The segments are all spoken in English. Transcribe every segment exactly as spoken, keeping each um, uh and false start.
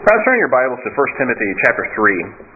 Guys, turn your Bibles to First Timothy chapter three.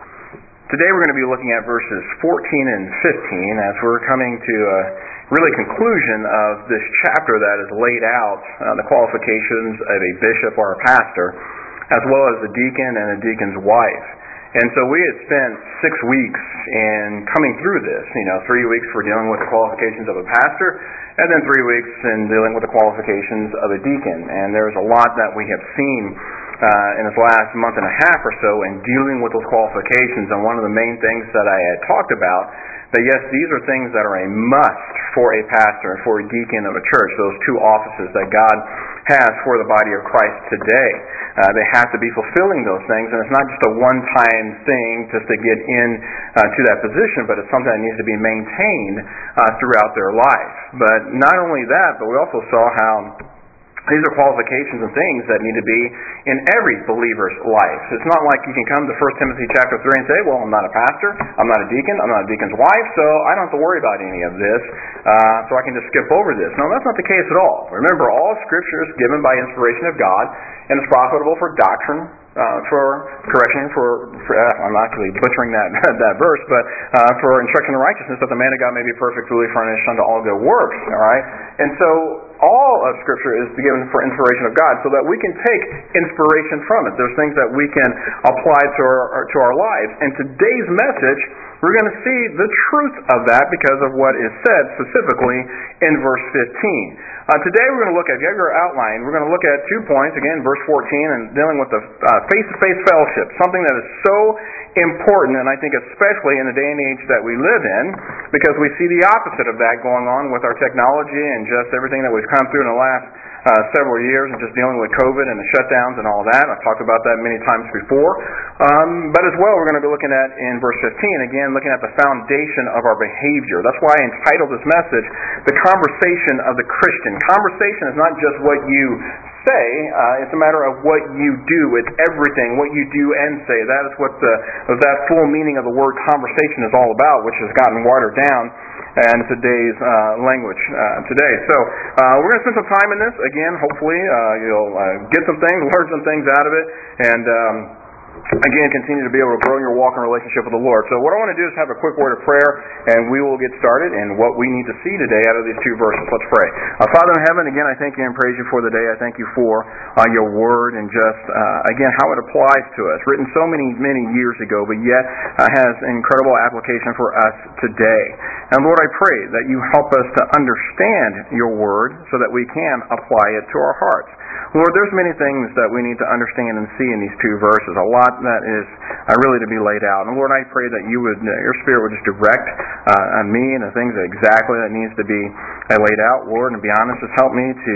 Today we're going to be looking at verses fourteen and fifteen as we're coming to a really conclusion of this chapter that has laid out uh, the qualifications of a bishop or a pastor, as well as a deacon and a deacon's wife. And so we had spent six weeks in coming through this. You know, three weeks for dealing with the qualifications of a pastor, and then three weeks in dealing with the qualifications of a deacon. And there's a lot that we have seen Uh, in this last month and a half or so in dealing with those qualifications. And one of the main things that I had talked about, that yes, these are things that are a must for a pastor and for a deacon of a church, those two offices that God has for the body of Christ today. Uh, they have to be fulfilling those things, and it's not just a one-time thing just to get in uh, to that position, but it's something that needs to be maintained uh, throughout their life. But not only that, but we also saw how these are qualifications and things that need to be in every believer's life. It's not like you can come to First Timothy chapter three and say, well, I'm not a pastor, I'm not a deacon, I'm not a deacon's wife, so I don't have to worry about any of this, uh, so I can just skip over this. No, that's not the case at all. Remember, all Scripture is given by inspiration of God, and is profitable for doctrine, uh, for correction, for, for uh, I'm actually butchering that that verse, but uh, for instruction in righteousness, that the man of God may be perfect, fully furnished unto all good works. All right, and so all of Scripture is given for inspiration of God, so that we can take inspiration from it. There's things that we can apply to our to our lives. And today's message, we're going to see the truth of that because of what is said specifically in verse fifteen. Uh, today we're going to look at, if you have your outline, we're going to look at two points. Again, verse fourteen, and dealing with the uh, face-to-face fellowship, something that is so important, and I think especially in the day and age that we live in, because we see the opposite of that going on with our technology and just everything that we've come through in the last uh, several years, and just dealing with COVID and the shutdowns and all that. I've talked about that many times before. Um, but as well, we're going to be looking at, in verse fifteen, again, looking at the foundation of our behavior. That's why I entitled this message, The Conversation of the Christian. Conversation is not just what you say, uh, it's a matter of what you do. It's everything, what you do and say. That is what the that full meaning of the word conversation is all about, which has gotten watered down in today's uh, language uh, today. So uh, we're going to spend some time in this. Again, hopefully uh, you'll uh, get some things, learn some things out of it, and um, again, continue to be able to grow your walk and relationship with the Lord. So what I want to do is have a quick word of prayer, and we will get started in what we need to see today out of these two verses. Let's pray. Uh, Father in heaven, again, I thank you and praise you for the day. I thank you for uh, your word and just, uh, again, how it applies to us. Written so many, many years ago, but yet uh, has incredible application for us today. And Lord, I pray that you help us to understand your word so that we can apply it to our hearts. Lord, there's many things that we need to understand and see in these two verses. A lot that is uh, really to be laid out. And Lord, I pray that you would, uh, your Spirit would just direct uh, on me and the things that exactly that needs to be uh, laid out. Lord, and to be honest, just help me to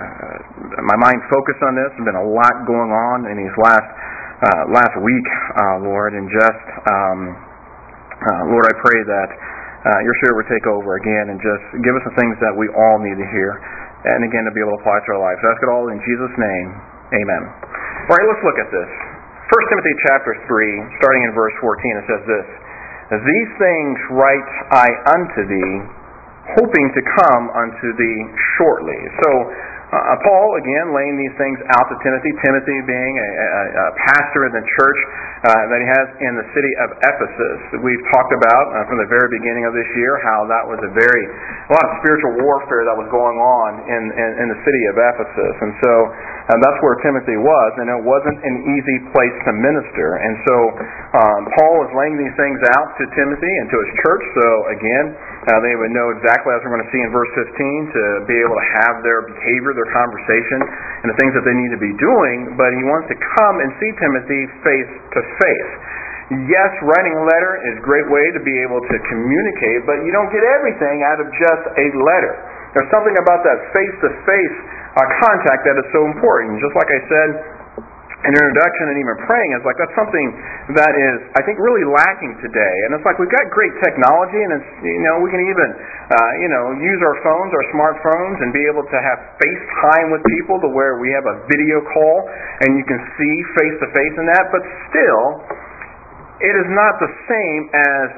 uh, my mind focus on this. There's been a lot going on in these last uh, last week, uh, Lord, and just um, uh, Lord, I pray that uh, your Spirit would take over again and just give us the things that we all need to hear. And again, to be able to apply to our lives. I ask it all in Jesus' name. Amen. All right, let's look at this. First Timothy chapter three, starting in verse fourteen, it says this: These things write I unto thee, hoping to come unto thee shortly. So, uh, Paul, again, laying these things out to Timothy, Timothy being a, a, a pastor in the church uh, that he has in the city of Ephesus. We've talked about uh, from the very beginning of this year how that was a very, a lot of spiritual warfare that was going on in, in, in the city of Ephesus. And so uh, that's where Timothy was, and it wasn't an easy place to minister. And so um, Paul is laying these things out to Timothy and to his church, so again, uh, they would know exactly, as we're going to see in verse fifteen, to be able to have their behavior, their conversation, and the things that they need to be doing, but he wants to come and see Timothy face to face. Yes, writing a letter is a great way to be able to communicate, but you don't get everything out of just a letter. There's something about that face-to-face uh, contact that is so important. Just like I said in introduction and even praying, it's like that's something that is, I think, really lacking today. And it's like we've got great technology, and it's, you know, we can even, uh, you know, use our phones, our smartphones, and be able to have FaceTime with people to where we have a video call and you can see face to face in that. But still, it is not the same as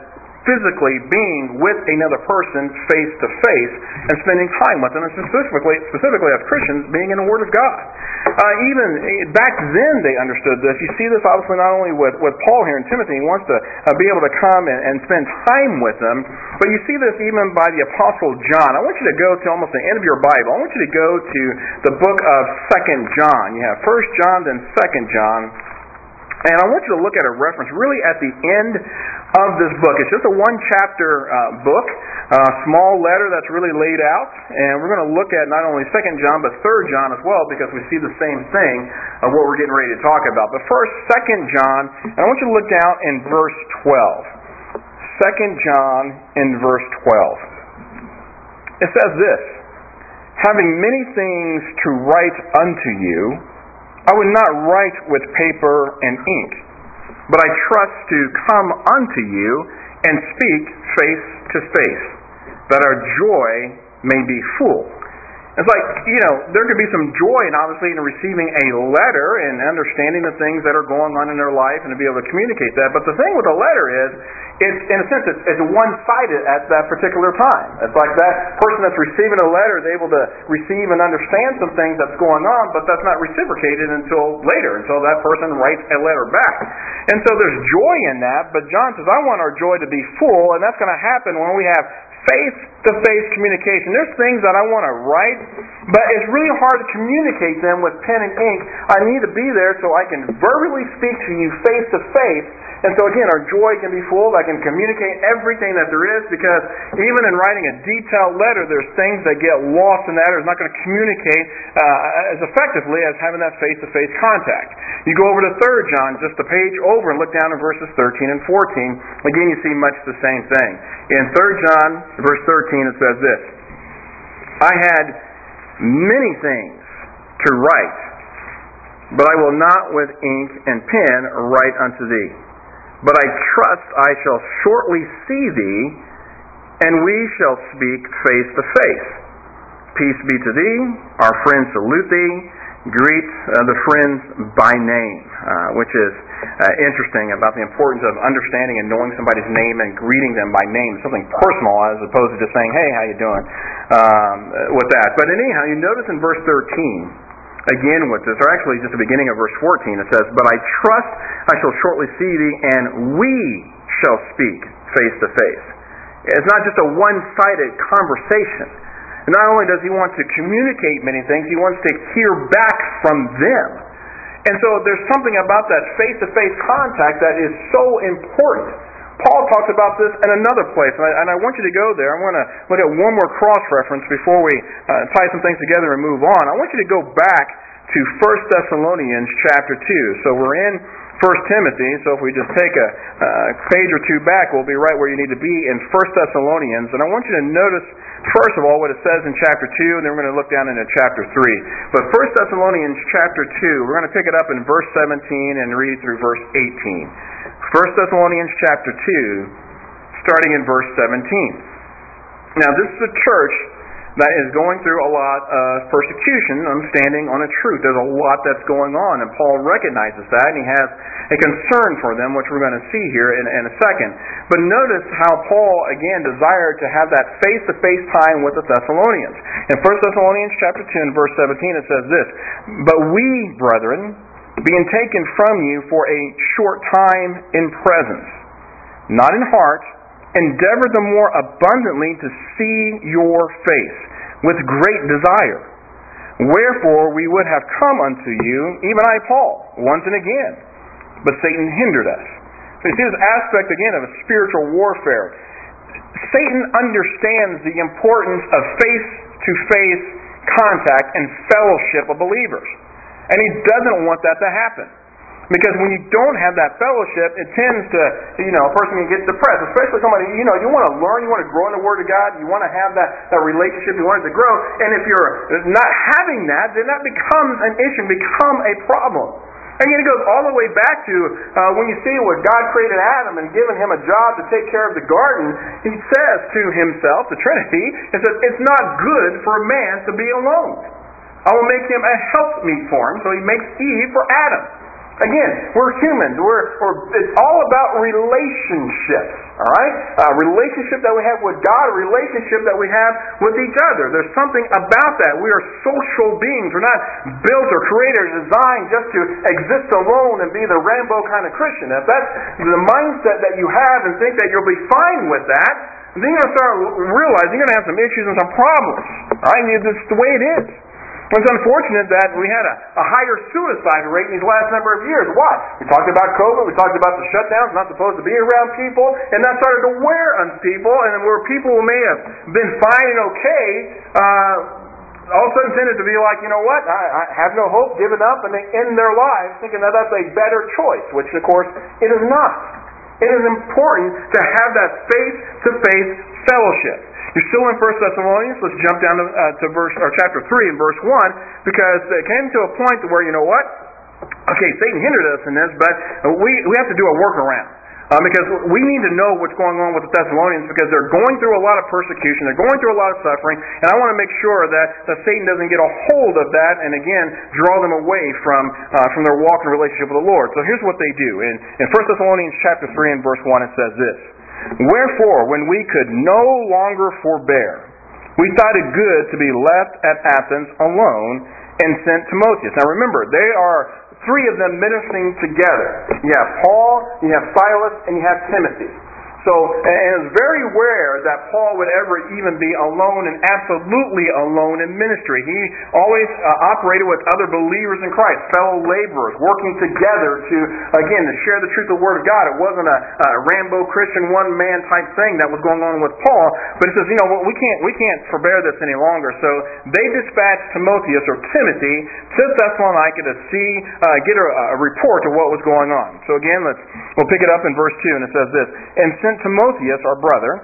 physically being with another person face to face and spending time with them, and specifically, specifically as Christians, being in the Word of God. Uh, even back then they understood this. You see this obviously not only with, with Paul here in Timothy. He wants to uh, be able to come and, and spend time with them, but you see this even by the Apostle John. I want you to go to almost the end of your Bible. I want you to go to the book of Second John. You have First John, then Second John. And I want you to look at a reference really at the end of this book. It's just a one-chapter uh, book, a uh, small letter that's really laid out. And we're going to look at not only Second John, but Third John as well, because we see the same thing of what we're getting ready to talk about. But first, Second John, and I want you to look down in verse twelve. Second John in verse twelve. It says this, "Having many things to write unto you, I would not write with paper and ink, but I trust to come unto you and speak face to face, that our joy may be full." It's like, you know, there could be some joy, and obviously, in receiving a letter and understanding the things that are going on in their life and to be able to communicate that. But the thing with a letter is, it's, in a sense, it's, it's one-sided at that particular time. It's like that person that's receiving a letter is able to receive and understand some things that's going on, but that's not reciprocated until later, until that person writes a letter back. And so there's joy in that, but John says, I want our joy to be full, and that's going to happen when we have face-to-face communication. There's things that I want to write, but it's really hard to communicate them with pen and ink. I need to be there so I can verbally speak to you face-to-face. And so again, our joy can be full. I can communicate everything that there is, because even in writing a detailed letter, there's things that get lost in that, or it's not going to communicate uh, as effectively as having that face-to-face contact. You go over to Third John, just a page over, and look down at verses thirteen and fourteen. Again, you see much the same thing. In Third John, verse thirteen, it says this, "I had many things to write, but I will not with ink and pen write unto thee. But I trust I shall shortly see thee, and we shall speak face to face. Peace be to thee. Our friends salute thee. Greet uh, the friends by name," uh, which is uh, interesting about the importance of understanding and knowing somebody's name and greeting them by name, something personal as opposed to just saying, "Hey, how you doing?" Um, with that. But anyhow, you notice in verse thirteen, again with this, or actually just the beginning of verse fourteen, it says, "But I trust I shall shortly see thee, and we shall speak face to face." It's not just a one-sided conversation. And not only does he want to communicate many things, he wants to hear back from them. And so there's something about that face-to-face contact that is so important. Paul talks about this in another place, and I, and I want you to go there. I want to look at one more cross-reference before we uh, tie some things together and move on. I want you to go back to First Thessalonians chapter two. So we're in First Timothy, so if we just take a uh, page or two back, we'll be right where you need to be in First Thessalonians. And I want you to notice, first of all, what it says in chapter two, and then we're going to look down into chapter three. But First Thessalonians chapter two, we're going to pick it up in verse seventeen and read through verse eighteen. First Thessalonians chapter two, starting in verse seventeen. Now, this is a church that is going through a lot of persecution. I'm standing on a truth. There's a lot that's going on, and Paul recognizes that, and he has a concern for them, which we're going to see here in, in a second. But notice how Paul, again, desired to have that face-to-face time with the Thessalonians. In First Thessalonians chapter two, and verse seventeen, it says this, "But we, brethren, being taken from you for a short time in presence, not in heart, endeavor the more abundantly to see your face with great desire. Wherefore we would have come unto you, even I, Paul, once and again, but Satan hindered us." So you see this aspect again of a spiritual warfare. Satan understands the importance of face-to-face contact and fellowship of believers. And he doesn't want that to happen. Because when you don't have that fellowship, it tends to, you know, a person can get depressed. Especially somebody, you know, you want to learn, you want to grow in the Word of God, you want to have that, that relationship, you want it to grow. And if you're not having that, then that becomes an issue, become a problem. And then it goes all the way back to uh, when you see what God created Adam and given him a job to take care of the garden, he says to himself, the Trinity, he says, "It's not good for a man to be alone. I will make him a helpmeet for him." So he makes Eve for Adam. Again, we're humans. We're, we're it's all about relationships. All right, a relationship that we have with God, a relationship that we have with each other. There's something about that. We are social beings. We're not built or created or designed just to exist alone and be the Rambo kind of Christian. If that's the mindset that you have and think that you'll be fine with that, then you're going to start realizing you're going to have some issues and some problems. All right, it's the way it is. It's unfortunate that we had a, a higher suicide rate in these last number of years. Why? We talked about COVID, we talked about the shutdowns, not supposed to be around people, and that started to wear on people, and where people who may have been fine and okay, uh, all of a sudden tended to be like, you know what, I, I have no hope, given up, and they end their lives thinking that that's a better choice, which of course it is not. It is important to have that face-to-face fellowship. You're still in First Thessalonians. Let's jump down to, uh, to verse or chapter three and verse one, because it came to a point where, you know what? Okay, Satan hindered us in this, but we we have to do a workaround. Uh, because we need to know what's going on with the Thessalonians, because they're going through a lot of persecution, they're going through a lot of suffering, and I want to make sure that, that Satan doesn't get a hold of that and again draw them away from uh, from their walk in relationship with the Lord. So here's what they do. In, in First Thessalonians chapter three and verse one, it says this: "Wherefore, when we could no longer forbear, we thought it good to be left at Athens alone, and sent Timotheus." Now remember, they are three of them ministering together. You have Paul, you have Silas, and you have Timothy. So, and it's very rare that Paul would ever even be alone and absolutely alone in ministry. He always uh, operated with other believers in Christ, fellow laborers, working together to, again, to share the truth of the Word of God. It wasn't a, a Rambo Christian one-man type thing that was going on with Paul. But it says, you know, we can't we can't forbear this any longer. So they dispatched Timotheus, or Timothy, to Thessalonica to see, uh, get a, a report of what was going on. So again, let's we'll pick it up in verse two, and it says this: "And sent Timotheus, our brother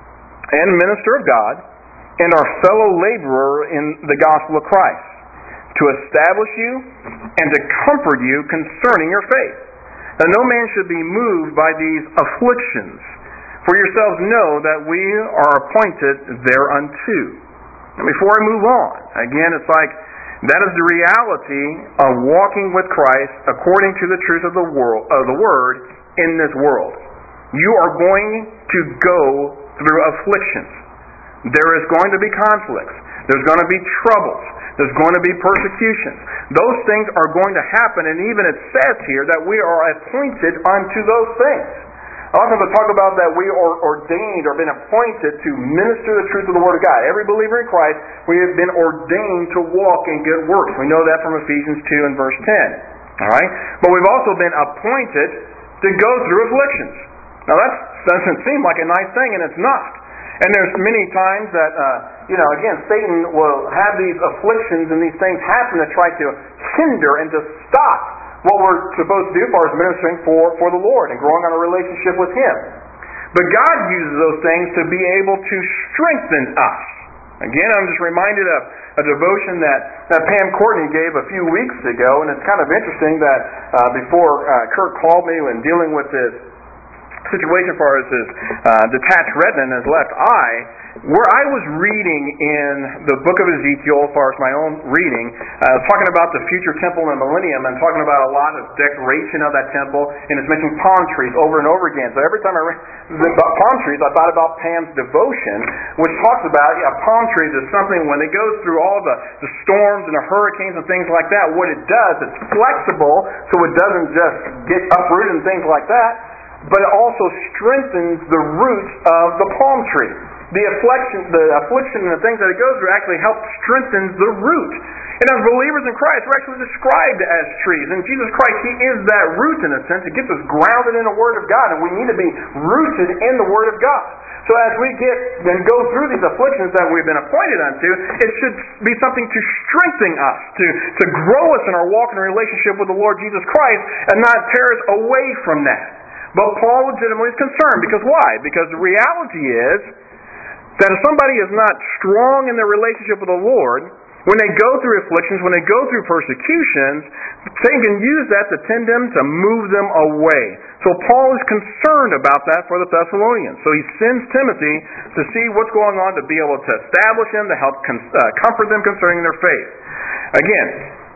and minister of God, and our fellow laborer in the gospel of Christ, to establish you and to comfort you concerning your faith. That no man should be moved by these afflictions. For yourselves know that we are appointed thereunto." And before I move on, again, it's like that is the reality of walking with Christ according to the truth of the world, of the Word in this world. You are going to go through afflictions. There is going to be conflicts. There's going to be troubles. There's going to be persecutions. Those things are going to happen, and even it says here that we are appointed unto those things. A lot of times I talk about that we are ordained or been appointed to minister the truth of the Word of God. Every believer in Christ, we have been ordained to walk in good works. We know that from Ephesians two and verse ten. All right? But we've also been appointed to go through afflictions. Now that doesn't seem like a nice thing, and it's not. And there's many times that, uh, you know, again, Satan will have these afflictions and these things happen to try to hinder and to stop what we're supposed to do as far as ministering for, for the Lord and growing on a relationship with Him. But God uses those things to be able to strengthen us. Again, I'm just reminded of a devotion that, that Pam Courtney gave a few weeks ago, and it's kind of interesting that uh, before uh, Kurt called me when dealing with this situation as far as his uh, detached retina in his left eye, where I was reading in the book of Ezekiel, as far as my own reading, uh, talking about the future temple and millennium, and talking about a lot of decoration of that temple, and it's mentioning palm trees over and over again. So every time I read about palm trees, I thought about Pam's devotion, which talks about, yeah, palm trees is something when it goes through all the, the storms and the hurricanes and things like that, what it does, it's flexible, so it doesn't just get uprooted and things like that, but it also strengthens the roots of the palm tree. The affliction, the affliction and the things that it goes through actually help strengthen the root. And as believers in Christ, we're actually described as trees. And Jesus Christ, He is that root in a sense. It gets us grounded in the Word of God, and we need to be rooted in the Word of God. So as we get and go through these afflictions that we've been appointed unto, it should be something to strengthen us, to, to grow us in our walk and relationship with the Lord Jesus Christ, and not tear us away from that. But Paul legitimately is concerned. Because why? Because the reality is that if somebody is not strong in their relationship with the Lord, when they go through afflictions, when they go through persecutions, Satan can use that to tend them to move them away. So Paul is concerned about that for the Thessalonians. So he sends Timothy to see what's going on, to be able to establish them, to help uh, comfort them concerning their faith. Again,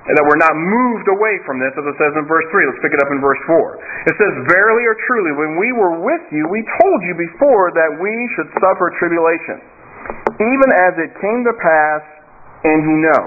and that we're not moved away from this, as it says in verse three. Let's pick it up in verse four. It says, "Verily or truly, when we were with you, we told you before that we should suffer tribulation, even as it came to pass, and ye know.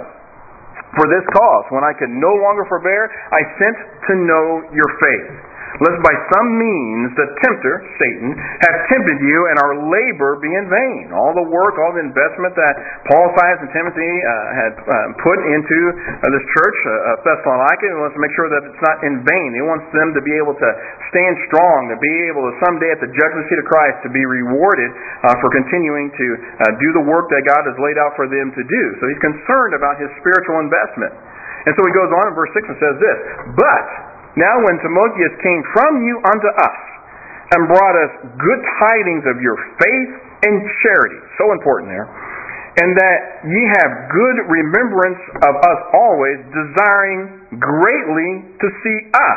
For this cause, when I could no longer forbear, I sent to know your faith, lest by some means the tempter, Satan, have tempted you, and our labor be in vain." All the work, all the investment that Paul, Silas, and Timothy uh, had uh, put into uh, this church uh, of Thessalonica, he wants to make sure that it's not in vain. He wants them to be able to stand strong, to be able to someday at the judgment seat of Christ to be rewarded uh, for continuing to uh, do the work that God has laid out for them to do. So he's concerned about his spiritual investment. And so he goes on in verse six and says this, "But now when Timotheus came from you unto us, and brought us good tidings of your faith and charity," so important there, "and that ye have good remembrance of us always, desiring greatly to see us,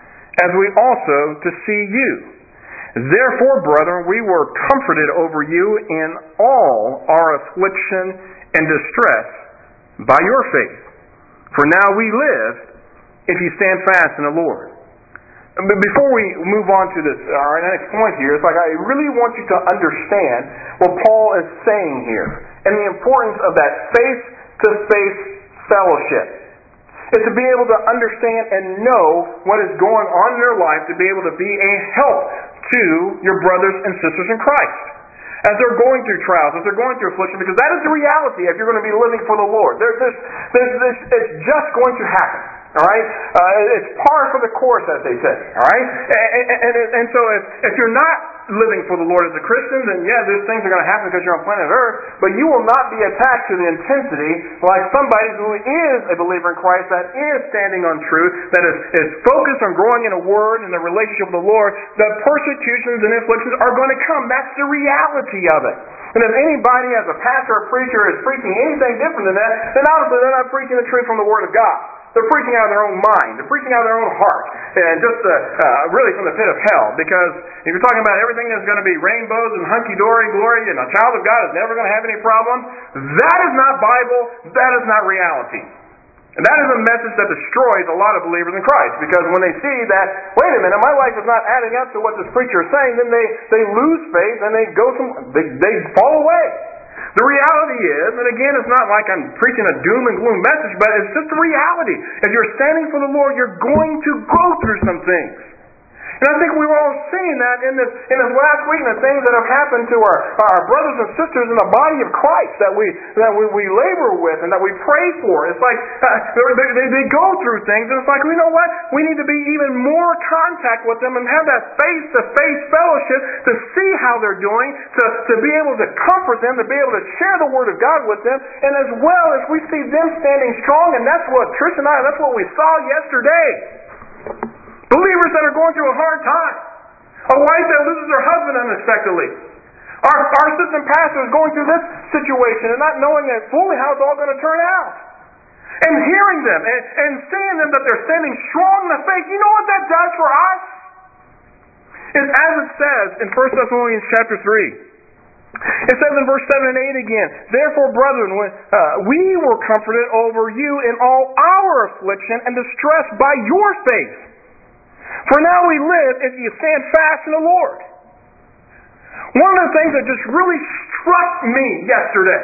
as we also to see you. Therefore, brethren, we were comforted over you in all our affliction and distress by your faith. For now we live, if you stand fast in the Lord." But before we move on to this, our next point here, it's like I really want you to understand what Paul is saying here and the importance of that face-to-face fellowship. It's to be able to understand and know what is going on in their life, to be able to be a help to your brothers and sisters in Christ as they're going through trials, as they're going through affliction, because that is the reality if you're going to be living for the Lord. There's this, there's this, it's just going to happen. All right, uh, it's par for the course, as they say. All right, and, and, and so if, if you're not living for the Lord as a Christian, then yeah, these things are going to happen because you're on planet Earth. But you will not be attacked to the intensity like somebody who is a believer in Christ, that is standing on truth, that is, is focused on growing in a Word and the relationship with the Lord. The persecutions and afflictions are going to come. That's the reality of it. And if anybody, as a pastor or preacher, is preaching anything different than that, then obviously they're not preaching the truth from the Word of God. They're preaching out of their own mind. They're preaching out of their own heart. And just uh, uh, really from the pit of hell. Because if you're talking about everything that's going to be rainbows and hunky-dory glory and a child of God is never going to have any problems, that is not Bible. That is not reality. And that is a message that destroys a lot of believers in Christ. Because when they see that, wait a minute, my life is not adding up to what this preacher is saying, then they, they lose faith and they go some, they, they fall away. The reality is, and again, it's not like I'm preaching a doom and gloom message, but it's just the reality. If you're standing for the Lord, you're going to go through some things. And I think we've all seen that in this in this last week, and the things that have happened to our, our brothers and sisters in the body of Christ that we that we, we labor with and that we pray for. It's like uh, they, they, they go through things, and it's like, you know what? We need to be even more contact with them and have that face-to-face fellowship to see how they're doing, to, to be able to comfort them, to be able to share the Word of God with them, and as well as we see them standing strong, and that's what Trish and I, that's what we saw yesterday. Believers that are going through a hard time. A wife that loses her husband unexpectedly. Our, our assistant pastor is going through this situation and not knowing that fully how it's all going to turn out. And hearing them and, and seeing them that they're standing strong in the faith, you know what that does for us? It's as it says in First Thessalonians chapter three. It says in verse seven and eight again, "Therefore, brethren, when, uh, we were comforted over you in all our affliction and distress by your faith. For now we live if you stand fast in the Lord." One of the things that just really struck me yesterday,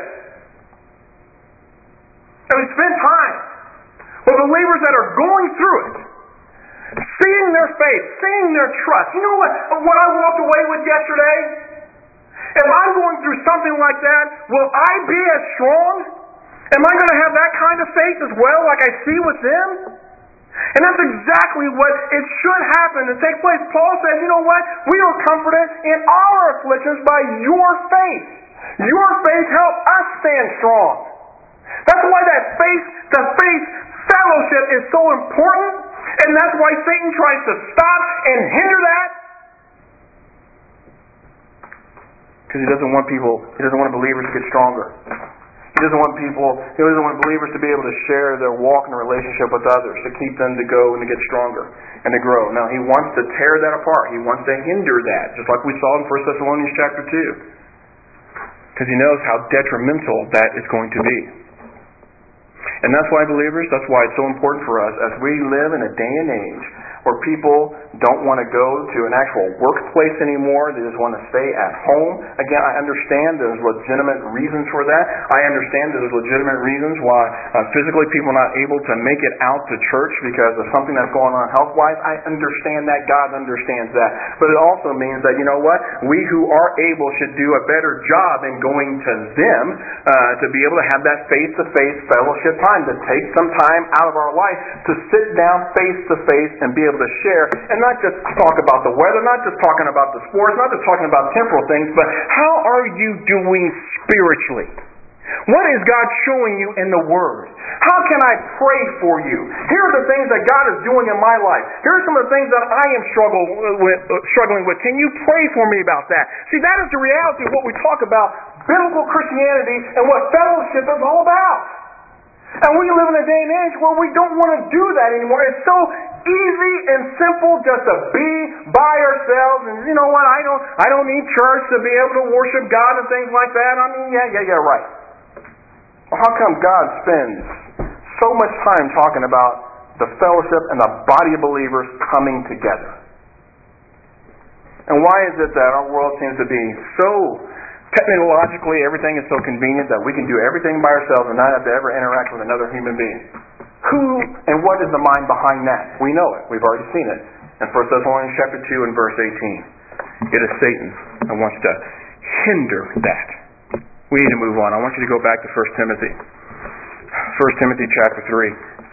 and we spent time with believers that are going through it, seeing their faith, seeing their trust. You know what, what I walked away with yesterday? If I'm going through something like that, will I be as strong? Am I going to have that kind of faith as well, like I see with them? And that's exactly what it should happen and take place. Paul says, you know what? We are comforted in our afflictions by your faith. Your faith helped us stand strong. That's why that face-to-face fellowship is so important, and that's why Satan tries to stop and hinder that. Because he doesn't want people, he doesn't want believers to get stronger. He doesn't want people, he doesn't want believers to be able to share their walk and relationship with others, to keep them to go and to get stronger and to grow. Now, he wants to tear that apart. He wants to hinder that, just like we saw in First Thessalonians chapter two. Because he knows how detrimental that is going to be. And that's why, believers, that's why it's so important for us as we live in a day and age where people don't want to go to an actual workplace anymore. They just want to stay at home. Again, I understand there's legitimate reasons for that. I understand there's legitimate reasons why uh, physically people are not able to make it out to church because of something that's going on health-wise. I understand that. God understands that. But it also means that, you know what? We who are able should do a better job in going to them uh, to be able to have that face-to-face fellowship time, to take some time out of our life to sit down face-to-face and be able to share, and not just talk about the weather, not just talking about the sports, not just talking about temporal things, but how are you doing spiritually? What is God showing you in the Word? How can I pray for you? Here are the things that God is doing in my life. Here are some of the things that I am struggle with, uh, struggling with. Can you pray for me about that? See, that is the reality of what we talk about, biblical Christianity, and what fellowship is all about. And we live in a day and age where we don't want to do that anymore. It's so easy and simple just to be by ourselves, and you know what? I don't, I don't need church to be able to worship God and things like that. I mean, yeah, yeah, yeah, right. Well, how come God spends so much time talking about the fellowship and the body of believers coming together? And why is it that our world seems to be so technologically, everything is so convenient that we can do everything by ourselves and not have to ever interact with another human being? Who and what is the mind behind that? We know it. We've already seen it. In First Thessalonians chapter two and verse eighteen. It is Satan that wants to hinder that. We need to move on. I want you to go back to First Timothy. First Timothy chapter three.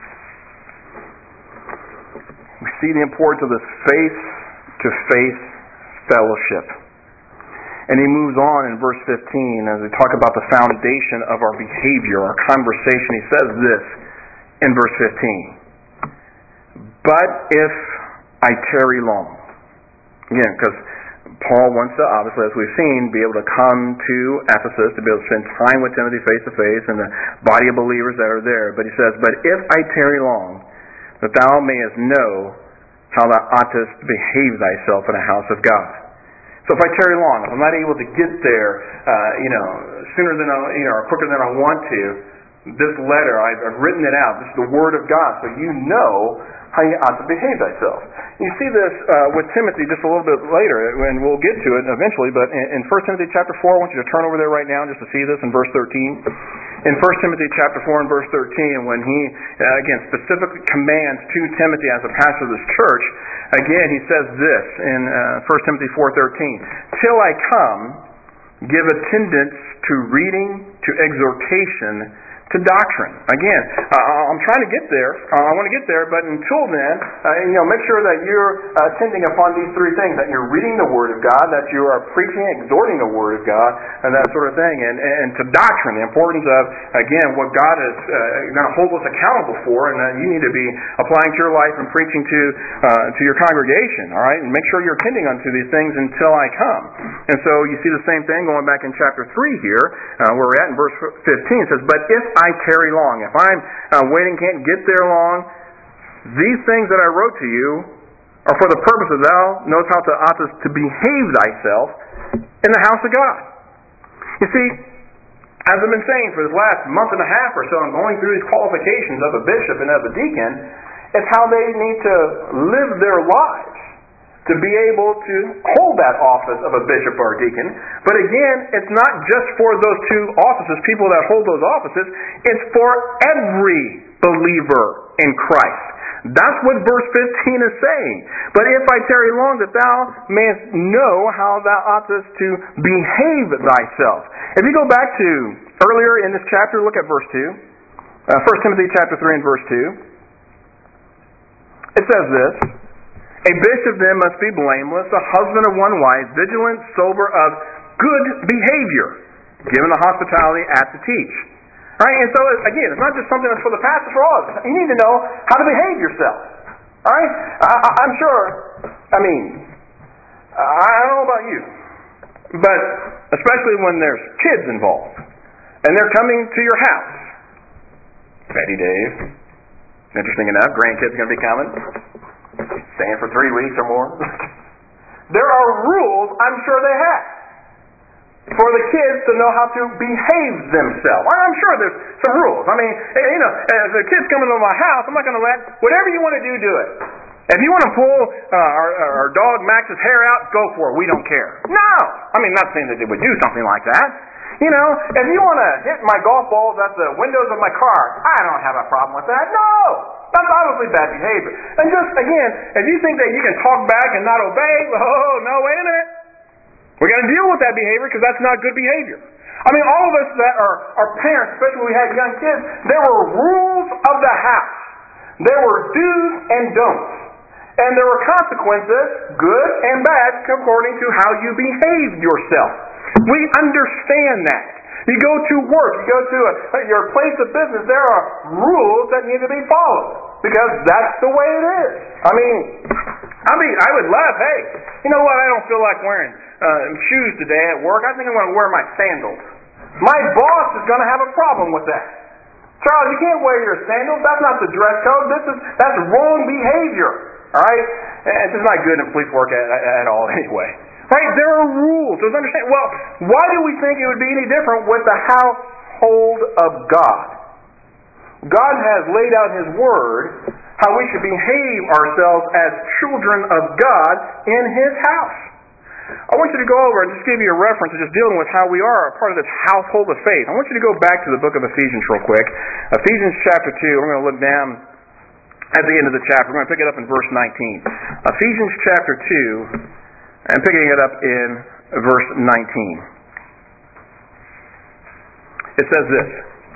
We see the importance of this face-to-face fellowship. And he moves on in verse fifteen as we talk about the foundation of our behavior, our conversation. He says this in verse fifteen. But if I tarry long. Again, because Paul wants to, obviously, as we've seen, be able to come to Ephesus, to be able to spend time with Timothy face to face and the body of believers that are there. But he says, but if I tarry long, that thou mayest know how thou oughtest to behave thyself in the house of God. So if I tarry long, if I'm not able to get there, uh, you know, sooner than I, you know, or quicker than I want to, this letter, I've, I've written it out. This is the Word of God, so you know how you ought to behave thyself. You see this uh, with Timothy just a little bit later, and we'll get to it eventually, but in, in First Timothy chapter four, I want you to turn over there right now just to see this in verse thirteen. In First Timothy chapter four and verse thirteen, when he, uh, again, specifically commands to Timothy as a pastor of this church, again, he says this in uh, First Timothy four thirteen, till I come, give attendance to reading, to exhortation, to doctrine. Again, uh, I'm trying to get there. Uh, I want to get there, but until then, uh, you know, make sure that you're uh, attending upon these three things: that you're reading the Word of God, that you are preaching, exhorting the Word of God, and that sort of thing. And, and to doctrine, the importance of, again, what God is uh, going to hold us accountable for, and that you need to be applying to your life and preaching to uh, to your congregation. All right, and make sure you're attending unto these things until I come. And so you see the same thing going back in chapter three here, uh, where we're at in verse fifteen. It says, "But if I tarry long," if I'm uh, waiting, can't get there long, these things that I wrote to you are for the purpose that thou knows how to oughtest to behave thyself in the house of God. You see, as I've been saying for the last month and a half or so, I'm going through these qualifications of a bishop and of a deacon. It's how they need to live their lives to be able to hold that office of a bishop or a deacon. But again, it's not just for those two offices, people that hold those offices. It's for every believer in Christ. That's what verse fifteen is saying. But if I tarry long, that thou mayest know how thou oughtest to behave thyself. If you go back to earlier in this chapter, look at verse two. Uh, First Timothy chapter three and verse two. It says this: a bishop then must be blameless, a husband of one wife, vigilant, sober, of good behavior, given the hospitality apt to teach. Right? And so, again, it's not just something that's for the pastor, for all of us. You need to know how to behave yourself. All right? I, I'm sure, I mean, I don't know about you, but especially when there's kids involved, and they're coming to your house. Betty Dave, interesting enough, grandkids are going to be coming. Staying for three weeks or more. There are rules I'm sure they have. for the kids to know how to behave themselves. I'm sure there's some rules. I mean, you know, if the kids come into my house, I'm not going to let, whatever you want to do, do it. If you want to pull uh, our, our dog Max's hair out, go for it. We don't care. No! I mean, not saying that they would do something like that. You know, if you want to hit my golf balls at the windows of my car, I don't have a problem with that. No! That's obviously bad behavior. And just, again, if you think that you can talk back and not obey, oh, no, wait a minute. We're going to deal with that behavior because that's not good behavior. I mean, all of us that are, are parents, especially when we had young kids, there were rules of the house. There were do's and don'ts. And there were consequences, good and bad, according to how you behaved yourself. We understand that. You go to work, you go to a, your place of business, there are rules that need to be followed. Because that's the way it is. I mean, I mean, I would love, hey, you know what, I don't feel like wearing uh, shoes today at work. I think I'm going to wear my sandals. My boss is going to have a problem with that. Charles, you can't wear your sandals. That's not the dress code. This is That's wrong behavior. All right? It's just not good in police work at, at all anyway. Right? There are rules. So understand. Well, why do we think it would be any different with the household of God? God has laid out His Word, how we should behave ourselves as children of God in His house. I want you to go over and just give you a reference of just dealing with how we are a part of this household of faith. I want you to go back to the book of Ephesians real quick. Ephesians chapter two, we're going to look down at the end of the chapter. We're going to pick it up in verse nineteen. Ephesians chapter two, and picking it up in verse nineteen. It says this: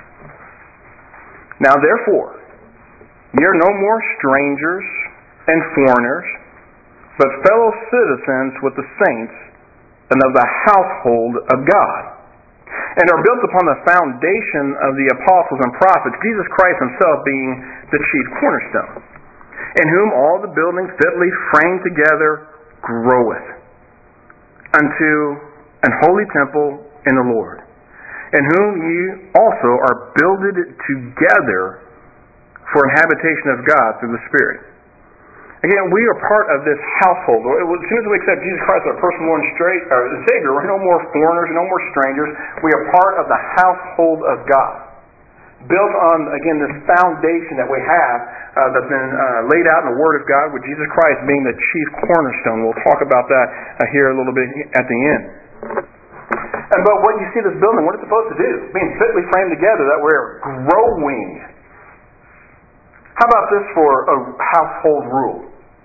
Now therefore, ye are no more strangers and foreigners, but fellow citizens with the saints and of the household of God, and are built upon the foundation of the apostles and prophets, Jesus Christ Himself being the chief cornerstone, in whom all the buildings fitly framed together groweth unto an holy temple in the Lord, in whom ye also are builded together for an habitation of God through the Spirit. Again, we are part of this household. As soon as we accept Jesus Christ as our personal Lord and Savior, we're no more foreigners, no more strangers. We are part of the household of God. Built on, again, this foundation that we have uh, that's been uh, laid out in the Word of God, with Jesus Christ being the chief cornerstone. We'll talk about that uh, here a little bit at the end. And but what you see this building, what it's supposed to do? Being fitly framed together, that we're growing. How about this for a household rule?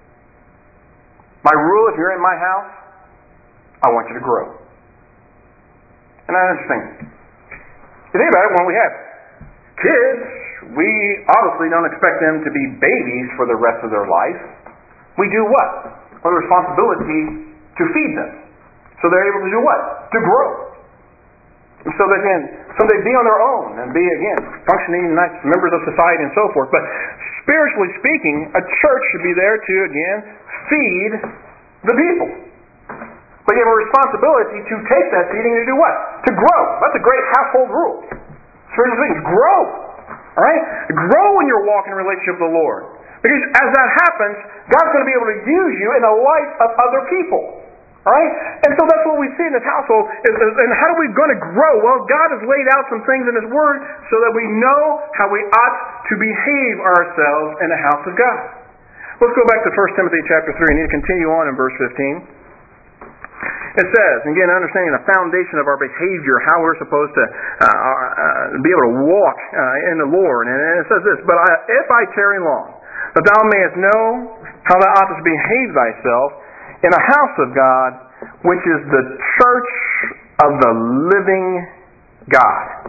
My rule, if you're in my house, I want you to grow. And I understand. You think about it, when we have kids, we obviously don't expect them to be babies for the rest of their life. We do what? We have a responsibility to feed them. So they're able to do what? To grow. So they can someday be on their own and be, again, functioning nice members of society and so forth. But spiritually speaking, a church should be there to, again, feed the people. But you have a responsibility to take that feeding and to do what? To grow. That's a great household rule. Spiritually speaking, grow. All right? Grow in your walk in relationship with the Lord. Because as that happens, God's going to be able to use you in the life of other people. All right? And so that's what we see in this household. Is, is, and how are we going to grow? Well, God has laid out some things in His Word so that we know how we ought to behave ourselves in the house of God. Let's go back to First Timothy chapter three. I need to continue on in verse fifteen. It says, again, understanding the foundation of our behavior, how we're supposed to uh, uh, be able to walk uh, in the Lord. And it says this: But I, if I tarry long, that thou mayest know how thou oughtest to behave thyself in a house of God, which is the church of the living God.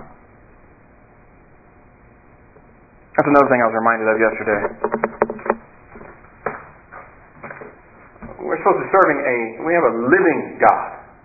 That's another thing I was reminded of yesterday. We're supposed to be serving a, we have a living God.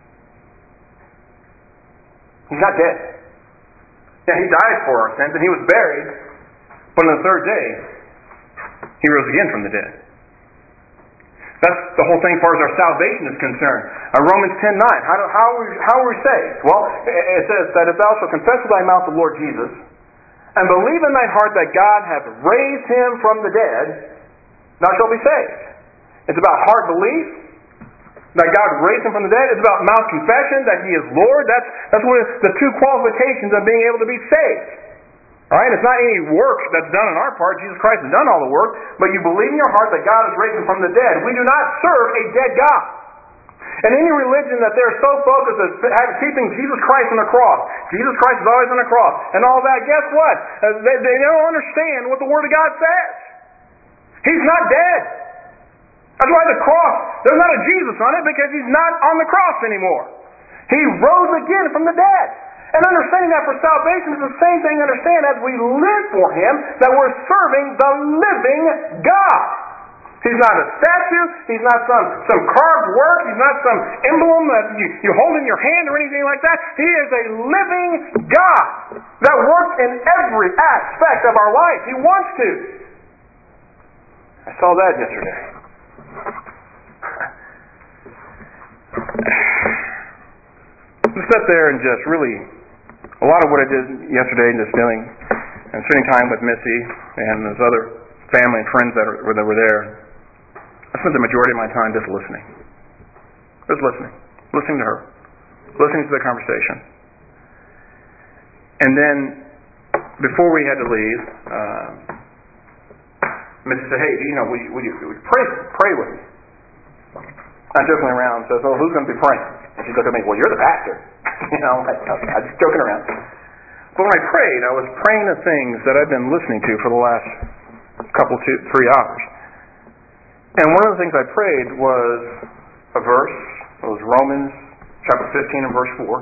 He's not dead. Yeah, He died for our sins and He was buried, but on the third day, He rose again from the dead. That's the whole thing as far as our salvation is concerned. Uh, Romans ten nine. How, do, how, are we, how are we saved? Well, it says that if thou shalt confess with thy mouth the Lord Jesus, and believe in thine heart that God hath raised Him from the dead, thou shalt be saved. It's about heart belief, that God raised him from the dead. It's about mouth confession that he is Lord. That's, that's one of the two qualifications of being able to be saved. All right? It's not any work that's done on our part. Jesus Christ has done all the work. But you believe in your heart that God has raised him from the dead. We do not serve a dead God. And any religion that they're so focused on keeping Jesus Christ on the cross, Jesus Christ is always on the cross, and all that, guess what? They, they don't understand what the Word of God says. He's not dead. That's why the cross, there's not a Jesus on it, because he's not on the cross anymore. He rose again from the dead. And understanding that for salvation is the same thing, understand, as we live for him, that we're serving the living God. He's not a statue. He's not some, some carved work. He's not some emblem that you, you hold in your hand or anything like that. He is a living God that works in every aspect of our life. He wants to. I saw that yesterday. I sat there and just really, a lot of what I did yesterday, just feeling and spending time with Missy and those other family and friends that, are, that were there. I spent the majority of my time just listening. Just listening. Listening to her. Listening to the conversation. And then, before we had to leave, uh, Missy said, hey, you know, would you, would you, would you pray, pray with me? I'm joking around, says, oh, who's going to be praying? And she looked at me, well, you're the pastor. you know, I, I was joking around. But when I prayed, I was praying the things that I've been listening to for the last couple, two, three hours. And one of the things I prayed was a verse. It was Romans chapter fifteen and verse four.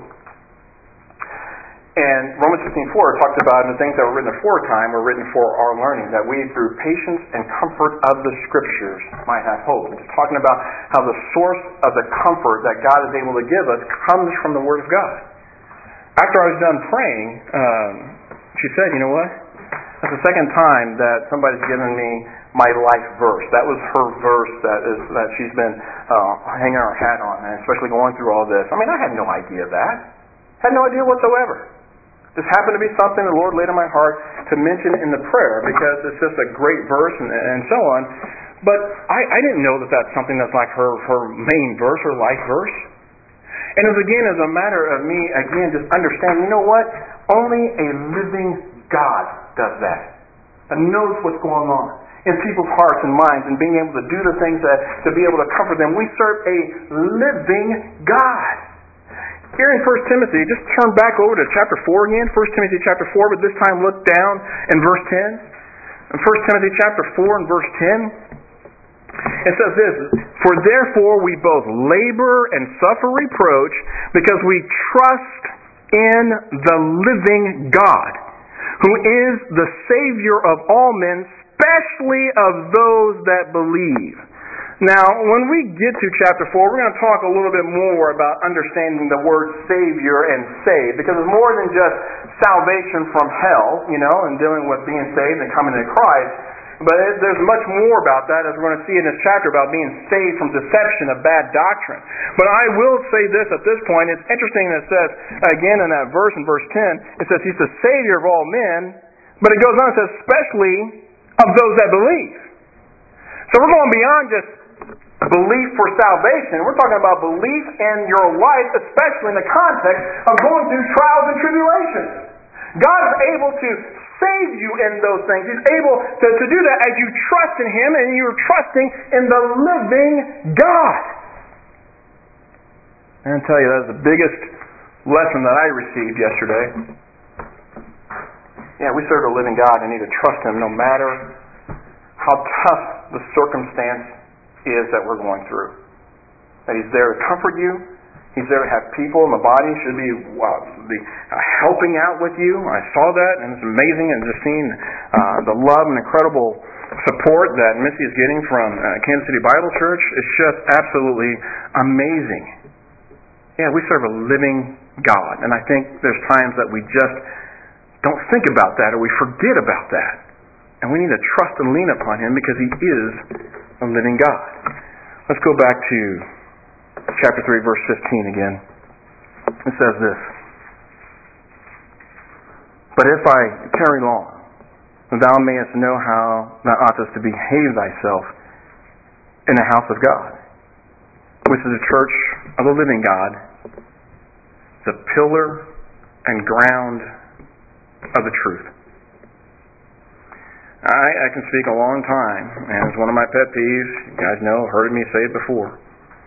And Romans fifteen four talks about the things that were written aforetime were written for our learning, that we through patience and comfort of the Scriptures might have hope. It's talking about how the source of the comfort that God is able to give us comes from the Word of God. After I was done praying, um, she said, you know what? That's the second time that somebody's given me my life verse. That was her verse that is that she's been uh, hanging her hat on, and especially going through all this. I mean, I had no idea of that. Had no idea whatsoever. This happened to be something the Lord laid on my heart to mention in the prayer because it's just a great verse and, and so on. But I, I didn't know that that's something that's like her, her main verse or life verse. And it was again as a matter of me, again, just understanding, you know what? Only a living God does that. And knows what's going on in people's hearts and minds and being able to do the things that to be able to comfort them. We serve a living God. Here in First Timothy, just turn back over to chapter four again, First Timothy chapter four, but this time look down in verse ten. In First Timothy chapter four and verse ten, it says this, for therefore we both labor and suffer reproach because we trust in the living God, who is the Savior of all men, especially of those that believe. Now, when we get to chapter four, we're going to talk a little bit more about understanding the word Savior and save, because it's more than just salvation from hell, you know, and dealing with being saved and coming to Christ. But it, there's much more about that, as we're going to see in this chapter, about being saved from deception of bad doctrine. But I will say this at this point. It's interesting that it says, again in that verse, in verse ten, it says He's the Savior of all men, but it goes on and says, especially of those that believe. So we're going beyond just belief for salvation. We're talking about belief in your life, especially in the context of going through trials and tribulations. God is able to save you in those things. He's able to, to do that as you trust in Him and you're trusting in the living God. And I'll tell you, that was the biggest lesson that I received yesterday. Yeah, we serve a living God and need to trust Him no matter how tough the circumstance is that we're going through. That He's there to comfort you. He's there to have people in the body should be, wow, be uh, helping out with you. I saw that, and it's amazing, and just seeing uh, the love and incredible support that Missy is getting from uh, Kansas City Bible Church. It's just absolutely amazing. Yeah, we serve a living God, and I think there's times that we just don't think about that, or we forget about that. And we need to trust and lean upon Him because He is a living God. Let's go back to chapter three, verse fifteen again. It says this, but if I tarry long, thou mayest know how thou oughtest to behave thyself in the house of God. which is the church of the living God, the pillar and ground of the truth. I, I can speak a long time, and it's one of my pet peeves. You guys know, heard me say it before,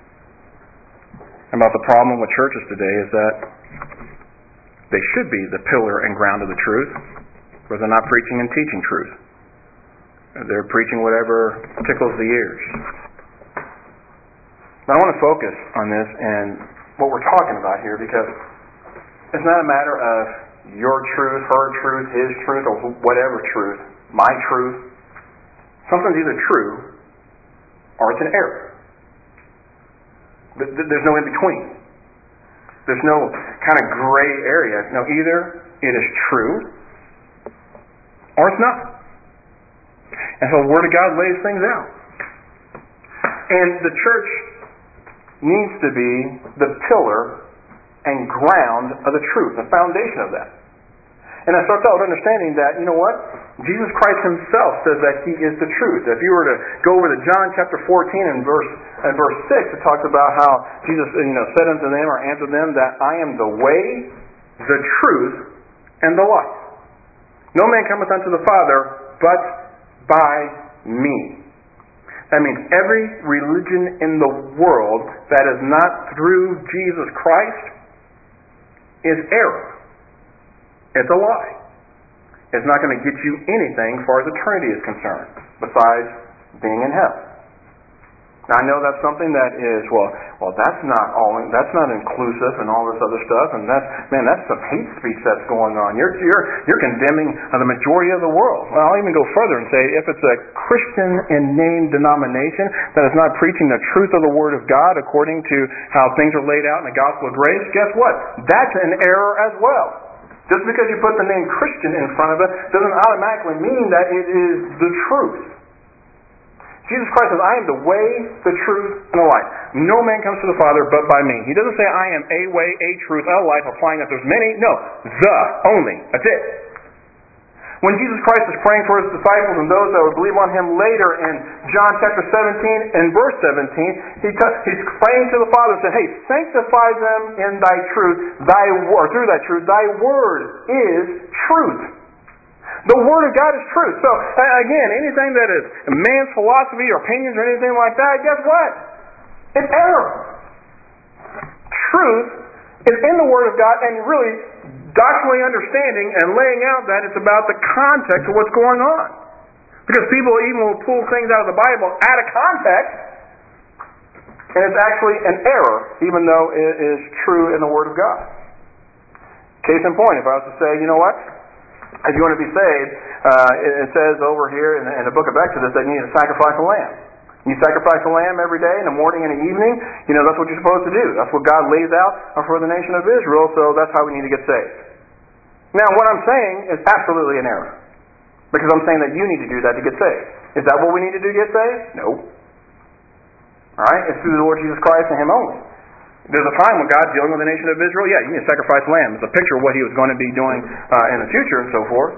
about the problem with churches today is that they should be the pillar and ground of the truth, but they're not preaching and teaching truth. They're preaching whatever tickles the ears. But I want to focus on this and what we're talking about here, because it's not a matter of your truth, her truth, his truth, or whatever truth, my truth. Something's either true or it's an error. There's no in between. There's no kind of gray area. No, either it is true or it's not. And so the Word of God lays things out. And the church needs to be the pillar and ground of the truth, the foundation of that. And I start out with understanding that, you know what? Jesus Christ Himself says that He is the truth. If you were to go over to John chapter fourteen and verse and verse six, it talks about how Jesus, you know, said unto them or answered them that I am the way, the truth, and the life. No man cometh unto the Father but by me. That means every religion in the world that is not through Jesus Christ is error. It's a lie. It's not going to get you anything as far as eternity is concerned, besides being in hell. Now I know that's something that is, well, well, that's not all, that's not inclusive and all this other stuff, and that's, man, that's some hate speech that's going on. You're you're you're condemning the majority of the world. Well, I'll even go further and say, if it's a Christian in name denomination that is not preaching the truth of the Word of God according to how things are laid out in the gospel of grace, guess what? That's an error as well. Just because you put the name Christian in front of it doesn't automatically mean that it is the truth. Jesus Christ says, I am the way, the truth, and the life. No man comes to the Father but by me. He doesn't say, I am a way, a truth, a life, applying that there's many. No, the, only. That's it. When Jesus Christ is praying for His disciples and those that would believe on Him later in John chapter seventeen and verse seventeen, he t- He's praying to the Father and saying, hey, sanctify them in Thy truth, Thy word, through Thy truth, Thy word is truth. The Word of God is truth. So, again, anything that is man's philosophy or opinions or anything like that, guess what? It's error. Truth is in the Word of God, and really doctrinally understanding and laying out that it's about the context of what's going on. Because people even will pull things out of the Bible out of context, and it's actually an error, even though it is true in the Word of God. Case in point, if I was to say, you know what? If you want to be saved, uh, it says over here in the, in the book of Exodus that you need to sacrifice a lamb. You sacrifice a lamb every day, in the morning and the evening. You know, that's what you're supposed to do. That's what God lays out for the nation of Israel, so that's how we need to get saved. Now, what I'm saying is absolutely an error. Because I'm saying that you need to do that to get saved. Is that what we need to do to get saved? No. Alright? It's through the Lord Jesus Christ and Him only. There's a time when God's dealing with the nation of Israel, yeah, you need to sacrifice a lamb. It's a picture of what He was going to be doing uh, in the future and so forth.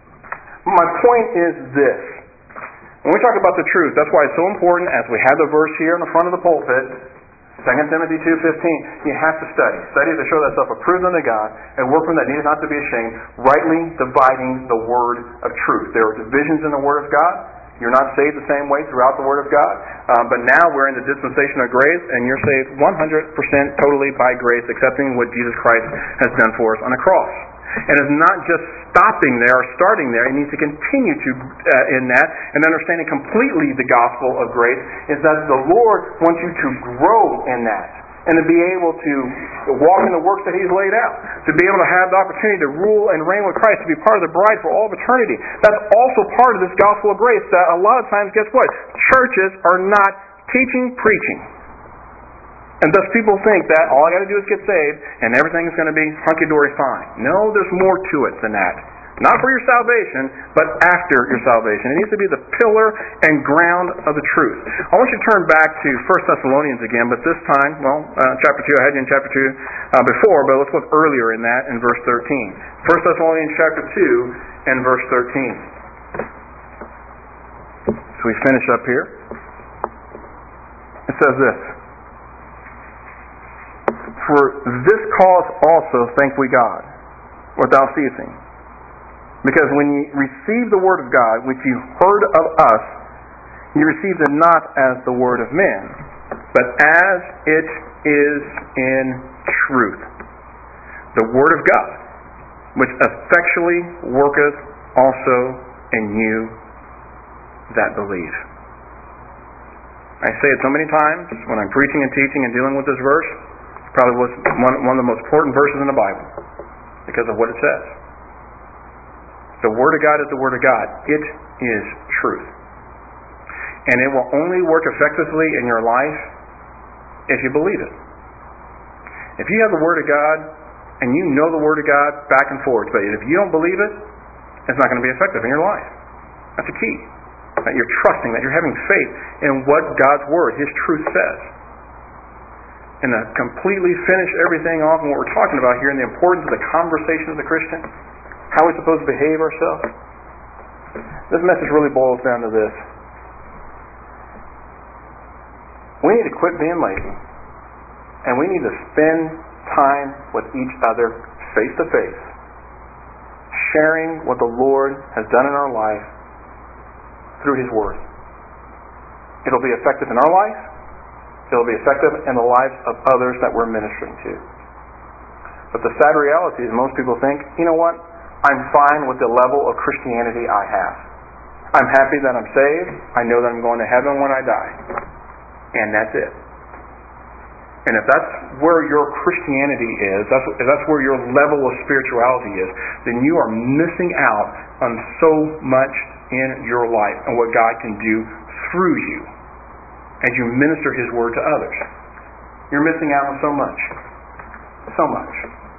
My point is this. When we talk about the truth, that's why it's so important, as we have the verse here in the front of the pulpit, Second Timothy two fifteen, you have to study. Study to show thyself approved unto God, and workman that needeth not to be ashamed, rightly dividing the word of truth. There are divisions in the Word of God. You're not saved the same way throughout the Word of God. Um, but now we're in the dispensation of grace, and you're saved one hundred percent totally by grace, accepting what Jesus Christ has done for us on the cross. And it's not just stopping there or starting there. It needs to continue to uh, in that and understanding completely the gospel of grace is that the Lord wants you to grow in that and to be able to walk in the works that He's laid out, to be able to have the opportunity to rule and reign with Christ, to be part of the bride for all of eternity. That's also part of this gospel of grace that a lot of times, guess what? Churches are not teaching, preaching. And thus people think that all I got to do is get saved and everything is going to be hunky-dory fine. No, there's more to it than that. Not for your salvation, but after your salvation. It needs to be the pillar and ground of the truth. I want you to turn back to First Thessalonians again, but this time, well, uh, chapter two, I had you in chapter two uh, before, but let's look earlier in that in verse thirteen. First Thessalonians chapter two and verse thirteen. So we finish up here. It says this. For this cause also thank we God, without ceasing. Because when ye received the word of God, which you heard of us, ye received it not as the word of men, but as it is in truth, the word of God, which effectually worketh also in you that believe. I say it so many times when I'm preaching and teaching and dealing with this verse. It probably was one, one of the most important verses in the Bible because of what it says. The Word of God is the Word of God. It is truth. And it will only work effectively in your life if you believe it. If you have the Word of God and you know the Word of God back and forth, but if you don't believe it, it's not going to be effective in your life. That's the key. That you're trusting, that you're having faith in what God's Word, His truth says. And to completely finish everything off and what we're talking about here and the importance of the conversation of the Christian, how we're supposed to behave ourselves, this message really boils down to this. We need to quit being lazy, and we need to spend time with each other face to face, sharing what the Lord has done in our life through His Word. It'll be effective in our life. It'll be effective in the lives of others that we're ministering to. But the sad reality is most people think, you know what? I'm fine with the level of Christianity I have. I'm happy that I'm saved. I know that I'm going to heaven when I die. And that's it. And if that's where your Christianity is, that's, if that's where your level of spirituality is, then you are missing out on so much in your life and what God can do through you as you minister His Word to others. You're missing out on so much. So much.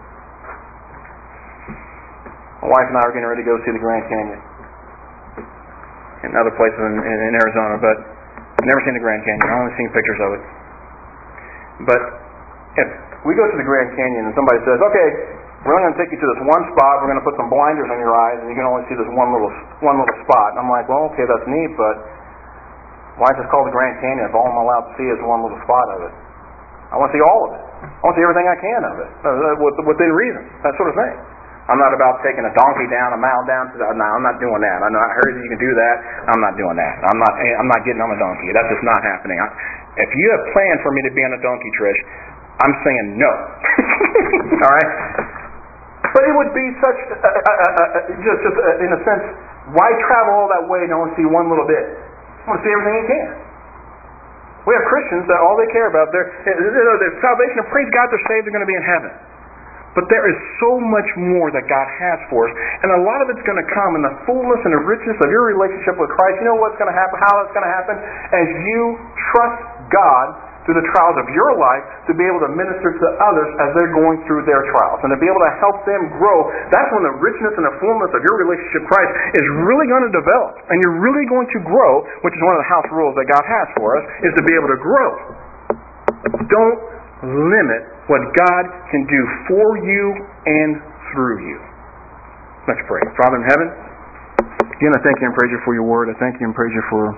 My wife and I are getting ready to go see the Grand Canyon and other places in, in, in Arizona, but I've never seen the Grand Canyon. I've only seen pictures of it. But if we go to the Grand Canyon and somebody says, okay, we're only going to take you to this one spot, we're going to put some blinders on your eyes, and you can only see this one little one little spot. And I'm like, well, okay, that's neat, but why is this called the Grand Canyon if all I'm allowed to see is one little spot of it? I want to see all of it. I want to see everything I can of it, within reason, that sort of thing. I'm not about taking a donkey down, a mile down. To the, no, I'm not doing that. I know I heard that you can do that. I'm not doing that. I'm not. I'm not getting on a donkey. That's just not happening. I, if you have planned for me to be on a donkey, Trish, I'm saying no. All right. But it would be such, uh, uh, uh, uh, just, just uh, in a sense, why travel all that way and only see one little bit? I want to see everything you can. We have Christians that all they care about, their, their salvation, and praise God, they're saved, they're going to be in heaven. But there is so much more that God has for us, and a lot of it's going to come in the fullness and the richness of your relationship with Christ. You know what's going to happen, how it's going to happen? As you trust God through the trials of your life to be able to minister to others as they're going through their trials and to be able to help them grow. That's when the richness and the fullness of your relationship with Christ is really going to develop, and you're really going to grow, which is one of the house rules that God has for us, is to be able to grow. Don't limit what God can do for you and through you. Let's pray. Father in heaven, again, I thank you and praise you for your word. I thank you and praise you for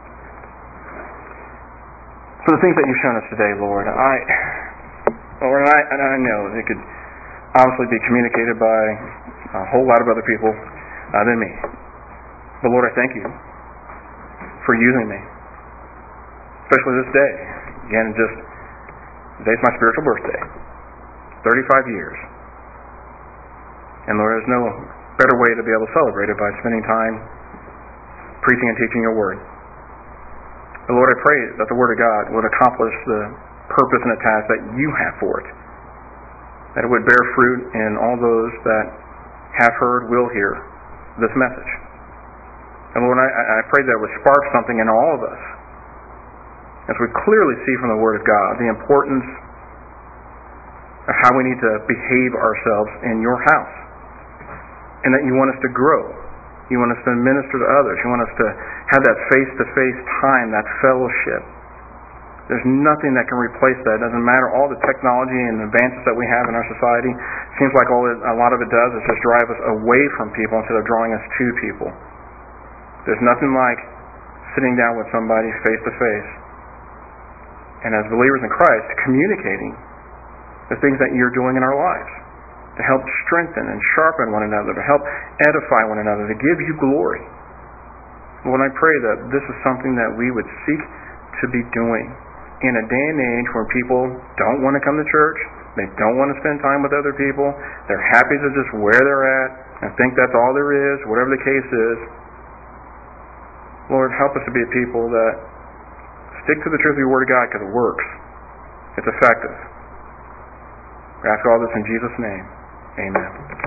for the things that you've shown us today, Lord. I, Lord, I, and I know it could obviously be communicated by a whole lot of other people uh, than me. But Lord, I thank you for using me, especially this day. Again, just today's my spiritual birthday, thirty-five years. And Lord, there's no better way to be able to celebrate it by spending time preaching and teaching your word. But Lord, I pray that the Word of God would accomplish the purpose and the task that you have for it. That it would bear fruit in all those that have heard, will hear this message. And Lord, I, I pray that it would spark something in all of us as we clearly see from the Word of God the importance of how we need to behave ourselves in your house. And that you want us to grow. You want us to minister to others. You want us to have that face-to-face time, that fellowship. There's nothing that can replace that. It doesn't matter all the technology and advances that we have in our society. It seems like all it, a lot of it does is just drive us away from people instead of drawing us to people. There's nothing like sitting down with somebody face-to-face and as believers in Christ, communicating the things that you're doing in our lives, to help strengthen and sharpen one another, to help edify one another, to give you glory. Lord, I pray that this is something that we would seek to be doing in a day and age where people don't want to come to church, they don't want to spend time with other people, they're happy to just where they're at and think that's all there is, whatever the case is. Lord, help us to be a people that stick to the truth of your Word of God because it works. It's effective. We ask all this in Jesus' name. Amen.